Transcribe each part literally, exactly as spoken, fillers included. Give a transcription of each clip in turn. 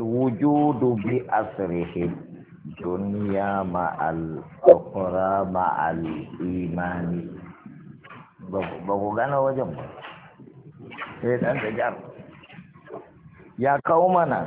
wujudu bi asrihi dunya ma'al ukhra ma'al imani. Ba ku gane wajen ba sai dan da jar ya kawo mana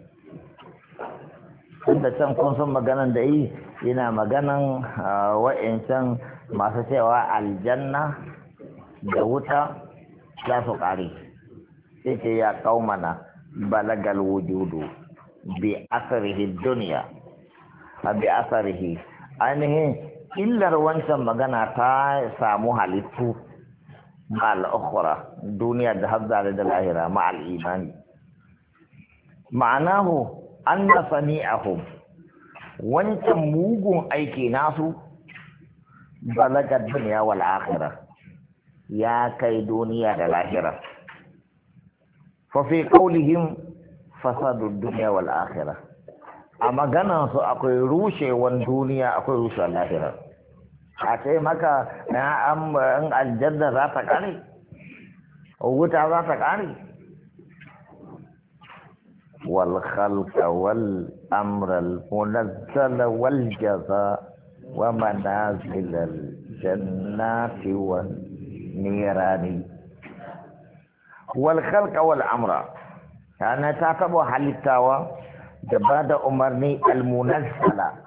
inda can kun san maganan da yi yana maganan wa'ancan masu cewa aljanna da wuta za su ƙare sai ce ya kawo mana balagal wujudu bi asarihi duniya a bi asarihi ainihin illar wancan magana ta samu halittu ma'al ukhra duniya da hazzare da lahira ma'al imani ma'anahu anna sani'ahum wancan mugun aiki nasu balagar duniya wal akhirah ya kai duniya da lahira fa fi qawlihim fasadu dunya wal akhirah a maganan su akwai rushewan duniya akwai rushewar lahira a ce maka an aljanna za ta kare wuta za ta kare wal khalqa wal amra al munazzala wal jaza wa manazil al jannati wan nirani wal khalqa wal amra ana ta tabo halittawa da bada umarni al munazzala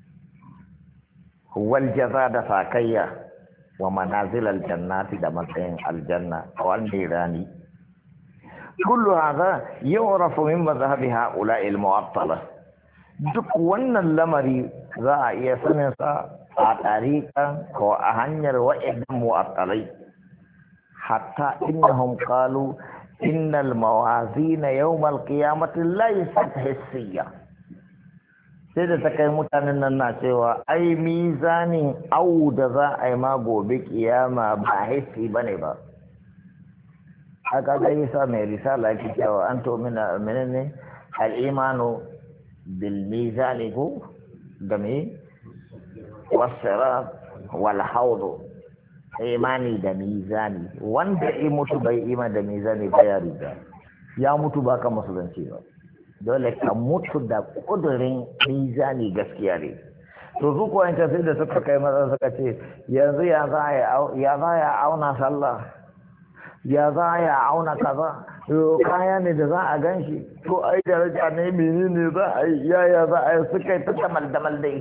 wal jaza da sakayya wa manazil al jannati da matsayin aljanna wal nirani kullu hadha yu'rafu min madhhabi ha'ula'i al mu'attala duk wannan lamari za a iya sanin sa a tariqa ko a hanyar wa'idin mu'attalai hatta innahum qalu innal mawazin yawm al qiyamati laysat hissiyya sai da ta kai mutanen nan na cewa ai mizanin au da za a yi ma gobe kiyama ba hissi bane ba haka ga yasa mai risala yake cewa an to mina menene al imanu bil mizani ko da me wasirat wal hawd imani da mizani wanda ya mutu bai ima da mizani ba ya riga ya mutu ba ka musulunci ba dole ka mutu da kudurin mizani gaskiya ne to su ko yanka sai da suka kai maza suka ce yanzu ya za ya za ya auna sallah ya za ya auna kaza yo kaya ne da za a ganshi to ai daraja ne menene za a yi yaya za a yi suka yi ta damal damal dai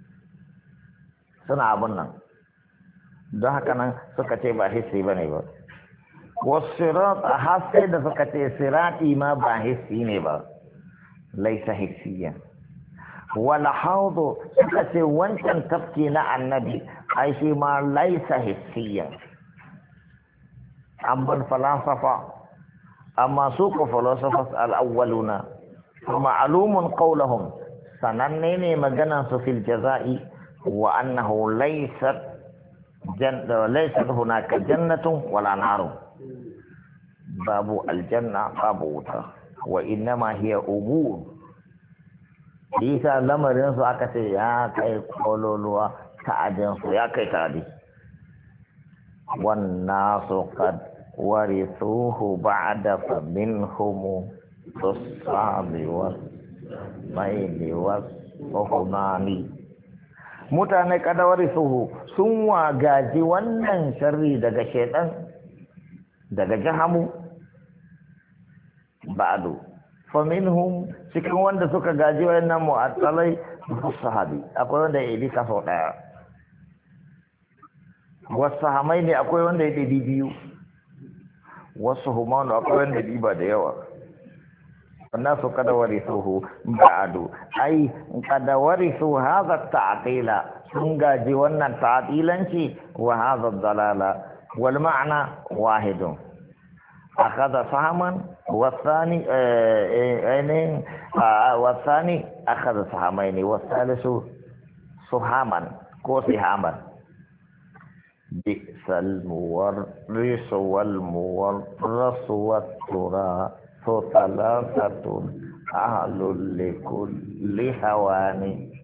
suna abun nan don haka nan suka ce ba hissi ba ne ba wasirat a hasse da suka ce sirati ma ba hissi ne ba laisa hissiyan wala haudu suka ce wancan tafki na annabi ai shi ma laisa hissiyan an bar falasafa amma su ku falasafas al'awwaluna ma'alumun qawluhum sananne ne maganan su fil jaza'i wa annahu laysat janna laysat hunaka jannatun wala narun babu aljanna babu wuta wa innama hiya umur isa lamarin su aka ce ya kai kololuwa ta'adin su ya kai ta'adi wan nasu qad warithuhu ba'da fa minhum tusabi wa maili wa hunani mutane kada warithuhu sun wagaji wannan sharri daga shaytan daga jahamu ba'du fa minhum cikin wanda suka gaji wayannan mu'attalai sahabi akwai wanda ya yi kaso daya wasu hamai ne akwai wanda ya ɗari biyu wasu humanu akwai wanda ɗiba da yawa wannan su kada wari suhu ba'adu ai kada wari su haza ta'atila sun gaji wannan ta'atilanci wa haza dalala wal ma'ana wahidun akhadha sahaman wasani ainin wasani akhadha sahamaini wasalisu suhaman ko sihaman بئس المورث والمورث والتراث ثلاثة أهل لكل هوان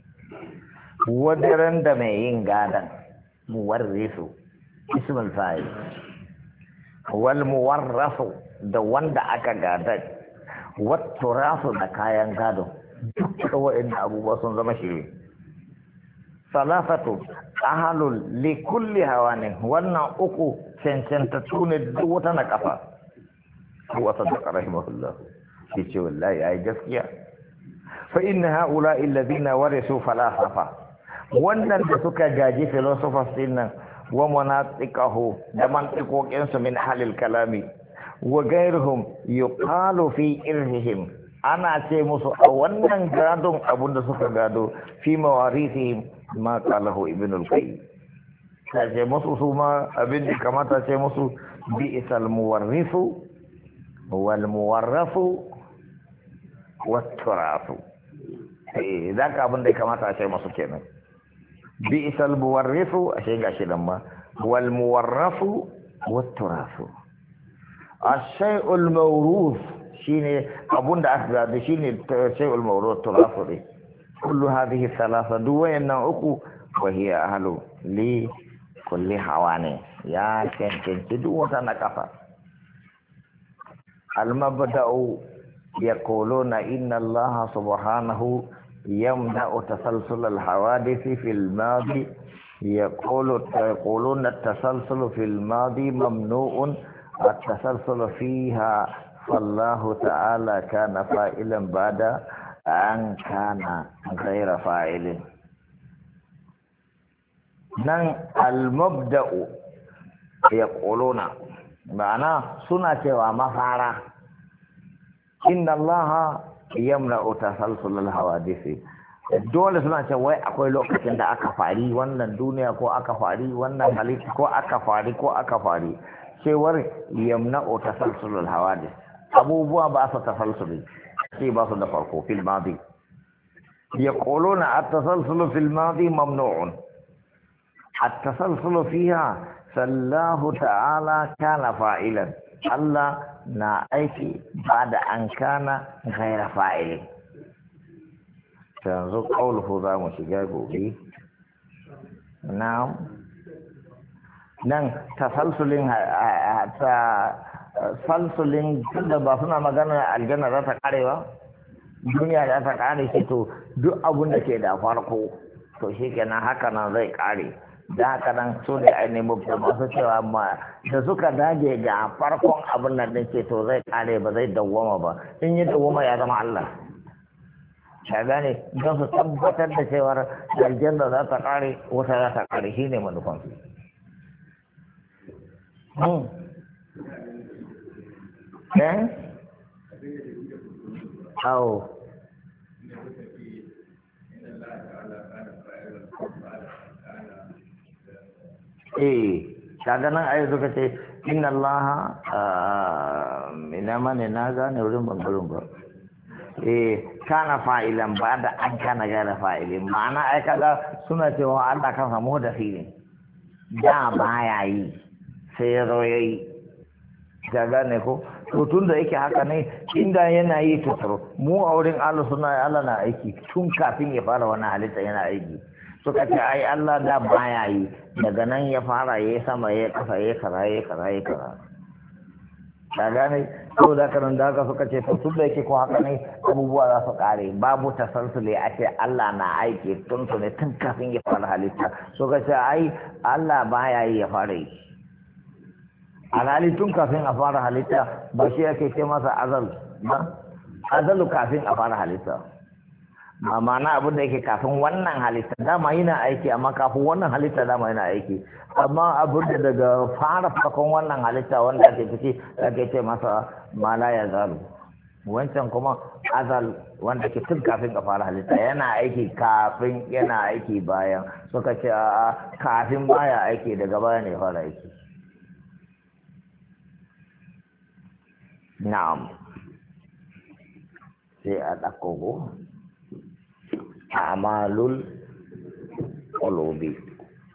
ودرن دمين غادا مورث اسم الفاعل والمورث da wanda aka gada watturasu da kayan gado duka wa'in abubuwa sun zama shiri salafatu ahalul li kulli hawanin wannan uku cancantattu ne duk wata na kafa huwa sadaqa rahimahullah shi ce wallahi ai gaskiya fa inna haula alladhina warisu falasafa wannan da suka gaji philosophers din nan wa manatiqahu da mantiqokin su min halil kalami wa ghayruhum yuqalu fi irhihim ana ce musu a wannan gadon abunda suka gado fi mawarithihim ma qalahu ibn al-qayyim ta ce musu su ma abin da kamata ce musu bi isal muwarrisu wal muwarrafu wat turafu eh zaka abin da kamata ce musu kenan bi isal muwarrisu ashe gashi nan ma wal muwarrafu wat turafu ash-shay'ul mawruth shine abunda aka gado shine shay'ul mawruth turafu ne kullu hadhihi thalatha duwayan uku wa hiya ahlu li kulli hawani ya cancanci duk wata na kafa al-mabda'u yaquluna inna allaha subhanahu yamna'u tasalsul al-hawadith fi al-madi yaqulu yaquluna at-tasalsul fi al-madi mamnu'un at-tasalsul fiha fallahu ta'ala kana fa'ilan ba'da an kana ghayra fa'ilin nan al-mabda'u yaquluna ma'ana suna cewa mafara inna allaha yamna'u tasalsul al-hawadith dole suna cewa wai akwai lokacin da aka fari wannan duniya ko aka fari wannan halitta ko aka fari ko aka fari cewar yamna'u tasalsul al-hawadith abubuwa ba su tasalsuli sai ba su da farko fil madi yaquluna at-tasalsul fil madi mamnu'un التسلسل فيها فالله تعالى كان فاعلا الله نا ايكي بعد ان كان غير فاعل تنظر قوله ذا مشجاجه به نعم نعم تسلسل تسلسل tunda ba suna magana aljanna za ta kare ba duniya za ta kare shi to duk abun da ke da farko to shikenan haka nan zai kare da haka nan so ne ainihin mafi masu cewa ma da suka dage ga farkon abin nan din ce to zai kare ba zai dawwama ba in yi dawwama ya zama Allah ka gane don su tabbatar da cewar aljanna za ta kare wata za ta kare shi ne manufan su eh awo eh kaga nan ayi suka ce inna allaha ina mane na gane wurin bangarin ba eh kana fa'ilan ba da an kana gara fa'ilin ma'ana ai kaga suna cewa Allah kan samu da fili da baya yi sai ya zo yayi ka gane ko to tun da yake haka ne inda yana yi tuturo mu a wurin Allah suna Allah na aiki tun kafin ya fara wannan halitta yana aiki suka ce ai Allah da baya yi daga nan ya fara ya sama ya kasa ya kara ya kara ya kara ka gane ko da kanan da haka suka ce to tun da yake ko haka ne abubuwa za su kare babu tasalsuli a ce Allah na aiki tun tun tun kafin ya fara halitta suka ce ai Allah baya yi ya fara yi alhali tun kafin a fara halitta ba shi yake ce masa azal ba azalu kafin a fara halitta amma na abin da yake kafin wannan halitta dama yana aiki amma kafin wannan halitta dama yana aiki amma abin da daga fara farkon wannan halitta wanda ake ciki ake ce masa mala ya zalu wancan kuma azal wanda ke tun kafin ka fara halitta yana aiki kafin yana aiki bayan suka ce a kafin baya aiki daga baya ne fara aiki na'am sai a ɗauko أعمال قلوب